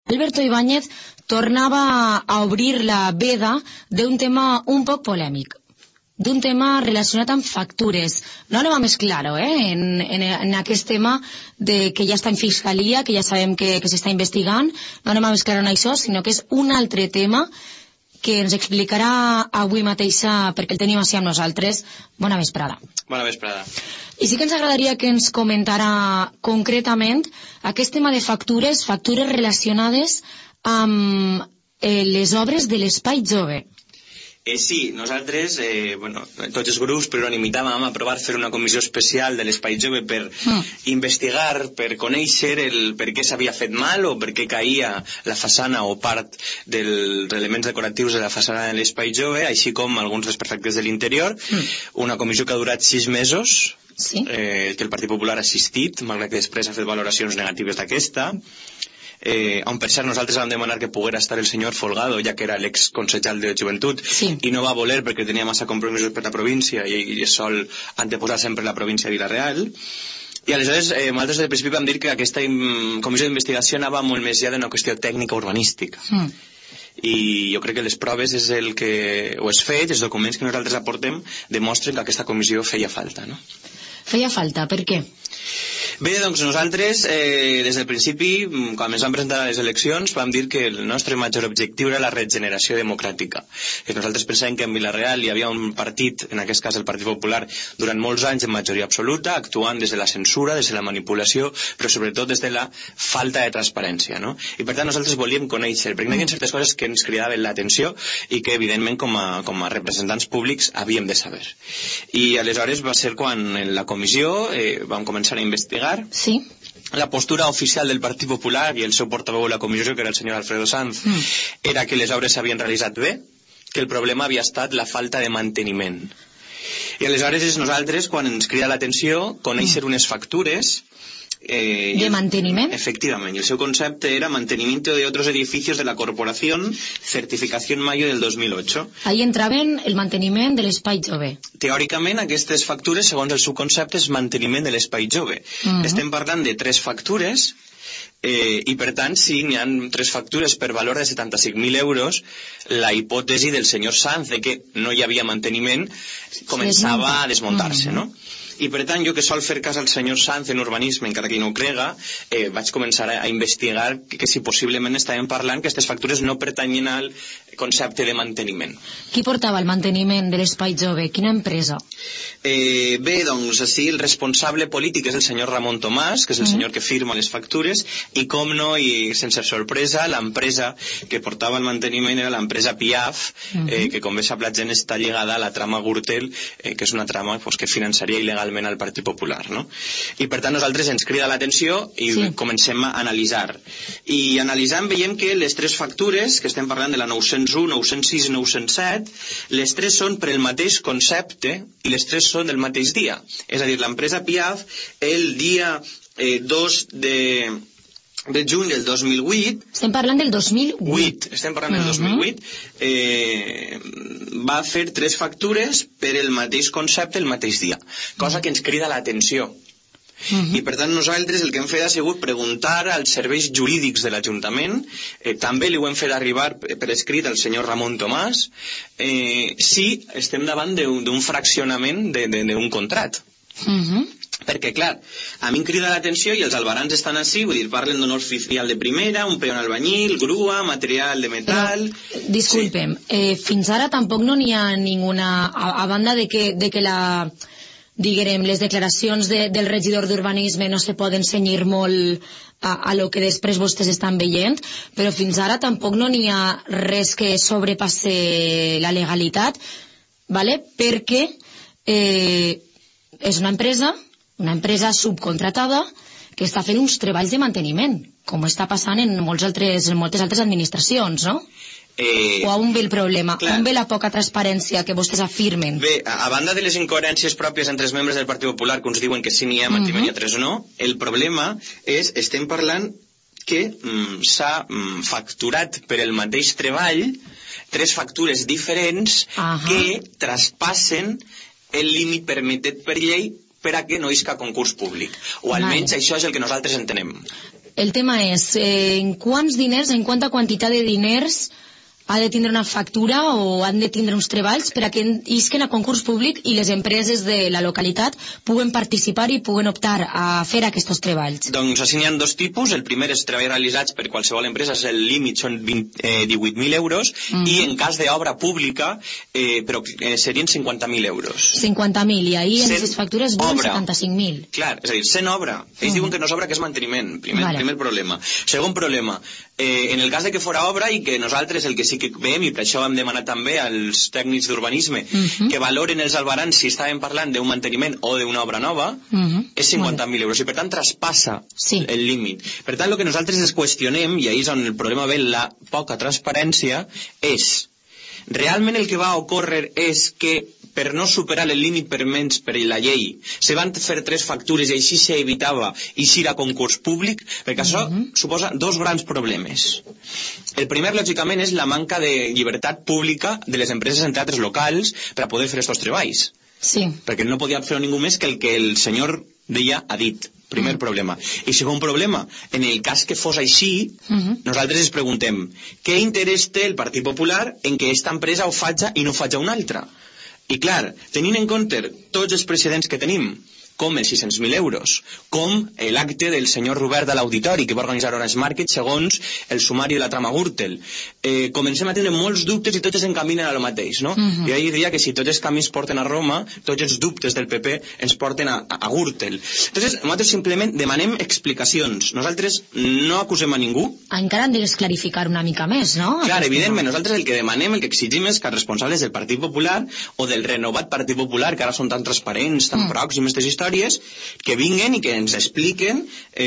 Alberto Ibáñez tornava a obrir la veda d'un tema un poc polèmic, d'un tema relacionat amb factures. No anem a mesclar-ho, en aquest tema de que ja està en fiscalia, que ja sabem que s'està investigant, no anem a mesclar-ho en això, sinó que és un altre tema que ens explicarà avui mateixa, perquè el tenim així amb nosaltres. Bona vesprada. Bona vesprada. I sí que ens agradaria que ens comentara concretament aquest tema de factures relacionades amb les obres de l'Espai Jove. Sí, nosaltres, tots els grups per unanimitat vam aprovar fer una comissió especial de l'Espai Jove per investigar, per conèixer per què s'havia fet mal o per què caïa la façana o part dels elements decoratius de la façana de l'Espai Jove, així com alguns desperfectes de l'interior. Una comissió que ha durat 6 mesos, sí, que el Partit Popular ha assistit, malgrat que després ha fet valoracions negatives d'aquesta. On per cert nosaltres vam demanar que poguera estar el senyor Folgado, ja que era l'exconsellal de Joventut, sí, i no va voler perquè tenia massa compromisos per la província i sol anteposar sempre la província de Vila-real. I aleshores nosaltres des del principi vam dir que aquesta comissió d'investigació anava molt més ja d'una qüestió tècnica urbanística. I jo crec que les proves és el que, o els fets, els documents que nosaltres aportem demostren que aquesta comissió feia falta, no? Feia falta, per què? Bé, doncs nosaltres, des del principi, quan ens vam presentar a les eleccions, vam dir que el nostre major objectiu era la regeneració democràtica. Nosaltres pensàvem que en Vila-real hi havia un partit, en aquest cas el Partit Popular, durant molts anys en majoria absoluta, actuant des de la censura, des de la manipulació, però sobretot des de la falta de transparència, no? I per tant nosaltres volíem conèixer, perquè hi havia certes coses que ens cridaven l'atenció i que evidentment com a representants públics havíem de saber. I aleshores va ser quan en la comissió vam començar a investigar. Sí. La postura oficial del Partit Popular i el seu portaveu a la comissió, que era el senyor Alfredo Sanz, era que les obres s'havien realitzat bé, que el problema havia estat la falta de manteniment. I aleshores és nosaltres, quan ens crida l'atenció, conèixer unes factures de manteniment. Efectivament, y el seu concepte era mantenimiento de otros edificios de la corporación, certificación mayo del 2008. Ahí entraven el manteniment de l'Espai Jove. Teòricament, aquestes factures, segons el seu concepte, és manteniment de l'Espai Jove. Estem parlant de 3 factures, i per tant, si n'hi ha 3 factures per valor de 75.000 euros, la hipòtesi del senyor Sanz de que no hi havia manteniment començava a desmuntar-se, no? I per tant, jo que sol fer cas al senyor Sanz en urbanisme, encara que no ho crega, vaig començar a investigar que si possiblement estàvem parlant que aquestes factures no pertanyen al concepte de manteniment. Qui portava el manteniment de l'Espai Jove? Quina empresa? Bé, doncs, sí, el responsable polític és el senyor Ramon Tomàs, que és el senyor que firma les factures, i com no, i sense sorpresa, l'empresa que portava el manteniment era l'empresa Piaf, que com bé sap la gent està lligada a la trama Gürtel, que és una trama que finançaria il·legalment al Partit Popular, no? I per tant nosaltres ens crida l'atenció i comencem a analitzar. I analitzant veiem que les 3 factures, que estem parlant de la 901, 906 i 907, les 3 són per el mateix concepte i les 3 són del mateix dia. És a dir, l'empresa Piaf el dia 2 de juny del 2008... Estem parlant del 2008. Estem parlant del 2008. Va fer 3 factures per el mateix concepte el mateix dia, cosa que ens crida l'atenció. I per tant nosaltres el que hem fet ha sigut preguntar als serveis jurídics de l'Ajuntament, també li ho hem fet arribar per escrit al senyor Ramon Tomàs, si estem davant d'un fraccionament d'un contrat. Perquè, clar, a mi em crida l'atenció i els albarans estan així, vull dir, parlen d'un oficial de primera, un peón albañil, grua, material de metal... Però, disculpem, fins ara tampoc no n'hi ha ninguna... A banda de que diguem, les declaracions del regidor d'Urbanisme no se poden cenyir molt a lo que després vostès estan veient, però fins ara tampoc no n'hi ha res que sobrepasse la legalitat, ¿vale? Perquè és una empresa subcontratada que està fent uns treballs de manteniment, com està passant en moltes altres administracions, no? O on ve el problema? Clar. On ve la poca transparència que vostès afirmen? Bé, a banda de les incoherències pròpies entre els membres del Partit Popular, que uns diuen que sí n'hi ha manteniment i altres no, el problema és, estem parlant que s'ha facturat per el mateix treball 3 factures diferents que traspassen el límit permetet per llei per a que no isca concurs públic. O almenys això és el que nosaltres entenem. el tema és en quants diners, en quanta quantitat de diners ha de tindre una factura o han de tindre uns treballs per a que isquen a concurs públic i les empreses de la localitat puguen participar i puguen optar a fer aquests treballs. Doncs així n'hi ha dos tipus. El primer és treballs realitzats per qualsevol empresa, el límit són 18.000 euros, i en cas d'obra pública però serien 50.000 euros. 50.000, i ahir en les factures veuen 75.000. Clar, és a dir, 100 obra. Ells diuen que no és obra, que és manteniment. Primer problema. Segon problema, en el cas de que fora obra i que nosaltres el que sí que veiem, i per això hem demanat també als tècnics d'urbanisme que valoren els albarans si estàvem parlant d'un manteniment o d'una obra nova, és 50.000 euros, i per tant traspassa el límit. Per tant, el que nosaltres es qüestionem, i ahí és on el problema ve, la poca transparència, és realment el que va ocórrer és que per no superar el límit permès per la llei se van fer 3 factures i així s'evitava eixir a concurs públic, perquè això suposa dos grans problemes. El primer, lògicament, és la manca de llibertat pública de les empreses en teatres locals per a poder fer aquests treballs. Sí. Perquè no podia fer ningú més que el que el senyor deia ha dit. Primer problema. I segon problema, en el cas que fos així, nosaltres ens preguntem què interès té el Partit Popular en que aquesta empresa ho faci i no faci una altra? I clar, tenint en compte tots els precedents que tenim, com els 600.000 euros, com l'acte del senyor Robert de l'Auditori, que va organitzar Orange Market segons el sumari de la trama Gürtel. Comencem a tenir molts dubtes i tots encaminen a lo mateix, no? Jo diria que si tots els camins porten a Roma, tots els dubtes del PP ens porten a Gürtel. Entonces, nosaltres simplement demanem explicacions. Nosaltres no acusem a ningú. Encara han de clarificar una mica més, no? Clar, evidentment, nosaltres el que demanem, el que exigim és que els responsables del Partit Popular o del renovat Partit Popular, que ara són tan transparents, tan pròxims aquestes històries, que vinguen i que ens expliquen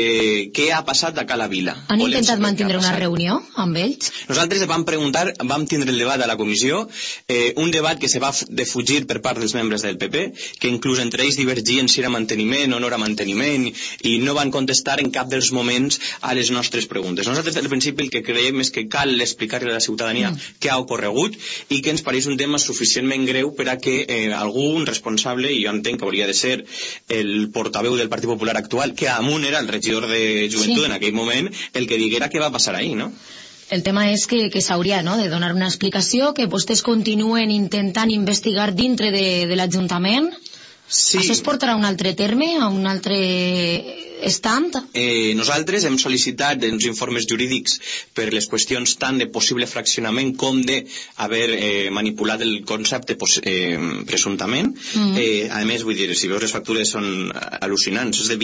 què ha passat a Cala Vila. Han intentat mantenir una reunió amb ells? Nosaltres vam preguntar, vam tindre el debat a la comissió, un debat que se va defugir per part dels membres del PP, que inclús entre ells divergien si era manteniment o no era manteniment, i no van contestar en cap dels moments a les nostres preguntes. Nosaltres, al principi, el que creiem és que cal explicar-li a la ciutadania què ha ocorregut i que ens pareix un tema suficientment greu per a que algun responsable, i jo entenc que hauria de ser el portaveu del Partit Popular actual, que amunt era el regidor de Joventut en aquell moment, el que diguera què va passar ahí, no? El tema és que s'hauria de donar una explicació, que vostès continuen intentant investigar dintre de l'Ajuntament. Sí. Això es portarà a un altre terme, a un altre estant? Nosaltres hem sol·licitat uns informes jurídics per les qüestions tant de possible fraccionament com d'haver manipulat el concepte presumptament. A més, vull dir, si veus les factures són al·lucinants, és de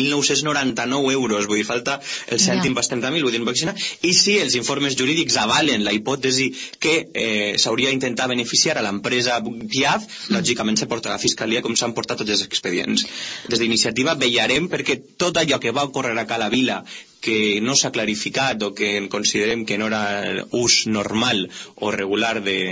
29.999 euros, vull dir, falta el cèntim per 70.000, vull dir, i si els informes jurídics avalen la hipòtesi que s'hauria d'intentar beneficiar a l'empresa Piaf, lògicament se portarà a la Fiscalia com s'han portat tots els expedients. Des d'Iniciativa vetllarem perquè tot allò que va ocórrer a Cala Vila que no s'ha clarificat o que considerem que no era ús normal o regular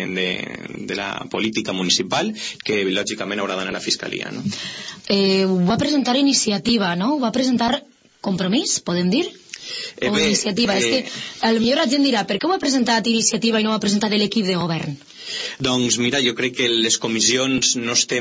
de la política municipal, que lògicament haurà d'anar a la Fiscalia, no? Ho va presentar Iniciativa, no? Ho va presentar Compromís, podem dir? O Iniciativa. És que potser la gent dirà, per què ho ha presentat Iniciativa i no ho ha presentat l'equip de govern? Doncs mira, jo crec que en les comissions no està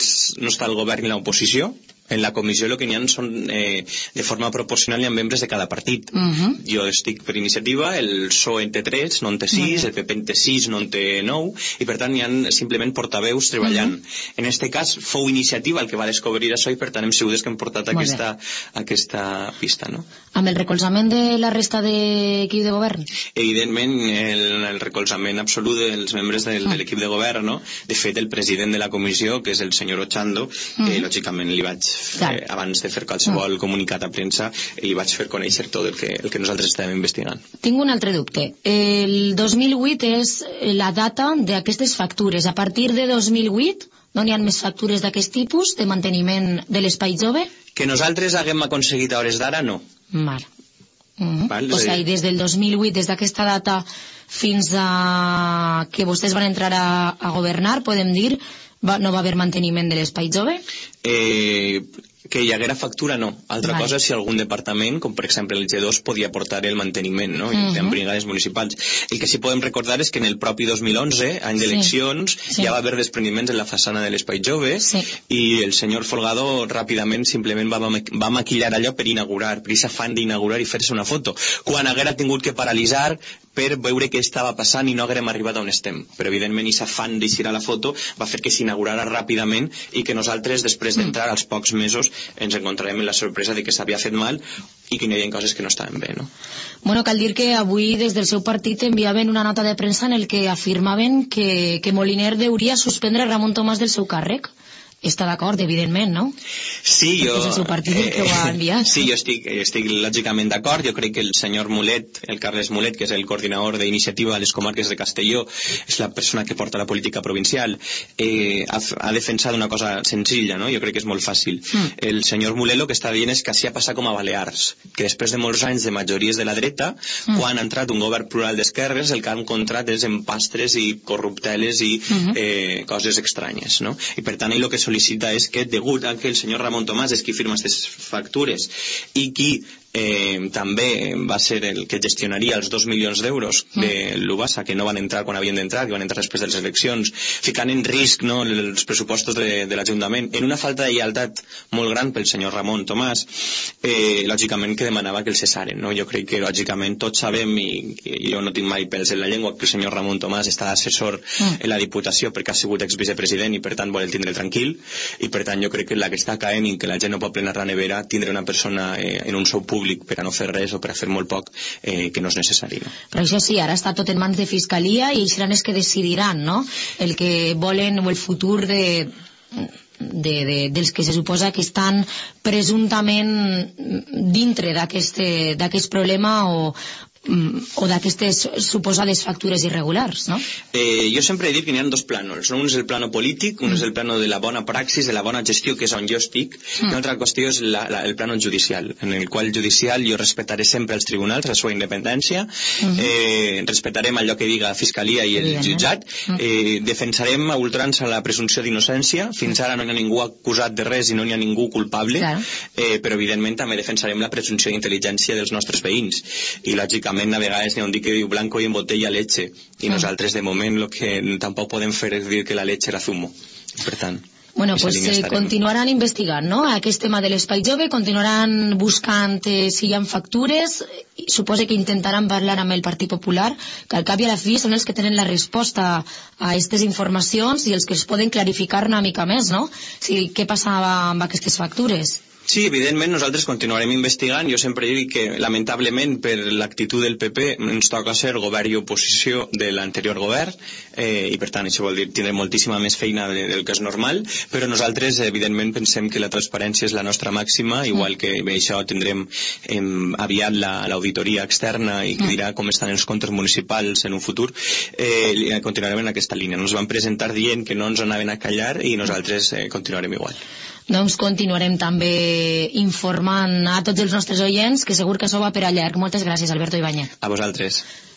el govern i l'oposició. En la comissió el que n'hi ha són de forma proporcional hi ha membres de cada partit. Jo estic per Iniciativa, el PSOE en té 3, no en té 6, el PP en té 6, no en té 9, i per tant hi ha simplement portaveus treballant. En aquest cas fou Iniciativa el que va descobrir això i per tant hem sigut els que hem portat aquesta pista, no? Amb el recolzament de la resta d'equip de govern? Evidentment el recolzament absolut dels membres de l'equip de govern, no? De fet el president de la comissió, que és el senyor Ochando, lògicament li vaig abans de fer qualsevol comunicat a premsa li vaig fer conèixer tot el que nosaltres estàvem investigant. Tinc un altre dubte. El 2008 és la data d'aquestes factures. A partir de 2008 no n'hi ha més factures d'aquest tipus de manteniment de l'espai jove? Que nosaltres haguem aconseguit a hores d'ara, no. Val. O sigui, des del 2008, des d'aquesta data fins a que vostès van entrar a governar, podem dir, no va haver manteniment de l'espai jove? que hi haguera factura, no. Altra cosa és si algun departament, com per exemple el G2, podia portar el manteniment, no? I en brigades municipals. El que sí podem recordar és que en el propi 2011, any d'eleccions, ja va haver desprendiments en la façana de l'Espai Jove i el senyor Folgado ràpidament simplement va maquillar allò per inaugurar, per aquest afany d'inaugurar i fer-se una foto, quan haguera tingut que paralitzar per veure què estava passant i no haguérem arribat on estem. Però evidentment aquest afany d'eixir a la foto va fer que s'inaugurara ràpidament i que nosaltres, després d'entrar als pocs mesos, ens encontrarem en la sorpresa de que s'havia fet mal i que hi havia coses que no estaven bé, no? Bueno, cal dir que avui des del seu partit enviaven una nota de premsa en el que afirmaven que Moliner hauria suspendre Ramon Tomàs del seu càrrec. Està d'acord, evidentment, no? Sí, jo... És el seu partit que ho ha enviat. Sí, jo estic lògicament d'acord. Jo crec que el senyor Mulet, el Carles Mulet, que és el coordinador d'iniciativa a les comarques de Castelló, és la persona que porta la política provincial, ha defensat una cosa senzilla, no? Jo crec que és molt fàcil. El senyor Mulet el que està dient és que així ha passat com a Balears, que després de molts anys de majories de la dreta, quan ha entrat un govern plural d'esquerres, el que han encontrat és empastres i corrupteles i coses estranyes, no? I per tant, ell el que sol·licita és que, degut a que el senyor Ramon Tomàs és qui firma aquestes factures i qui també va ser el que gestionaria els 2 milions d'euros de l'UBASA, que no van entrar quan havien d'entrar, que van entrar després de les eleccions, ficant en risc, no, els pressupostos de l'Ajuntament, en una falta de lleialtat molt gran pel senyor Ramon Tomàs, lògicament que demanava que el cessaren, no? Jo crec que lògicament tots sabem, i jo no tinc mai pèls en la llengua, que el senyor Ramon Tomàs està assessor en la Diputació perquè ha sigut exvicepresident i per tant vol tindre tranquil, i per tant jo crec que la que està caent i que la gent no pot plenar la nevera, tindre una persona en un sou públic per a no fer res o per a fer molt poc que no és necessari, no? Però això sí, ara està tot en mans de Fiscalia i seran els que decidiran, no?, el que volen o el futur dels que se suposa que estan presumptament dintre d'aquest problema o d'aquestes suposades factures irregulars, no? Jo sempre he dit que n'hi ha dos plànols, no? Un és el plano polític, un és el plano de la bona praxis, de la bona gestió, que és on jo estic, i una altra qüestió és el plano judicial, en el qual judicial jo respectaré sempre els tribunals, la seva independència, respectarem allò que diga la Fiscalia i el jutjat, defensarem a ultrança la presumpció d'innocència, fins ara no hi ha ningú acusat de res i no hi ha ningú culpable, però evidentment també defensarem la presumpció d'intel·ligència dels nostres veïns, i lògicament a vegades n'hi ha un dit que diu blanco i en botella leche, i nosaltres de moment el que tampoc podem fer és dir que la leche era zumo, per tant. Bueno, pues continuaran investigant, no?, aquest tema de l'Espai Jove, continuaran buscant si hi ha factures, suposo que intentaran parlar amb el Partit Popular, que al cap i a la fi són els que tenen la resposta a aquestes informacions i els que es poden clarificar una mica més, no?, si què passava amb aquestes factures. Sí, evidentment nosaltres continuarem investigant. Jo sempre dic que lamentablement per l'actitud del PP ens toca ser govern i oposició de l'anterior govern, i per tant això vol dir tindrem moltíssima més feina del que és normal, però nosaltres evidentment pensem que la transparència és la nostra màxima, igual que això tindrem aviat l'auditoria externa i que dirà com estan els comptes municipals en un futur. Continuarem en aquesta línia. Ens van presentar dient que no ens anaven a callar i nosaltres continuarem igual. Doncs continuarem també informant a tots els nostres oients, que segur que això va per a llarg. Moltes gràcies, Alberto Ibáñez. A vosaltres.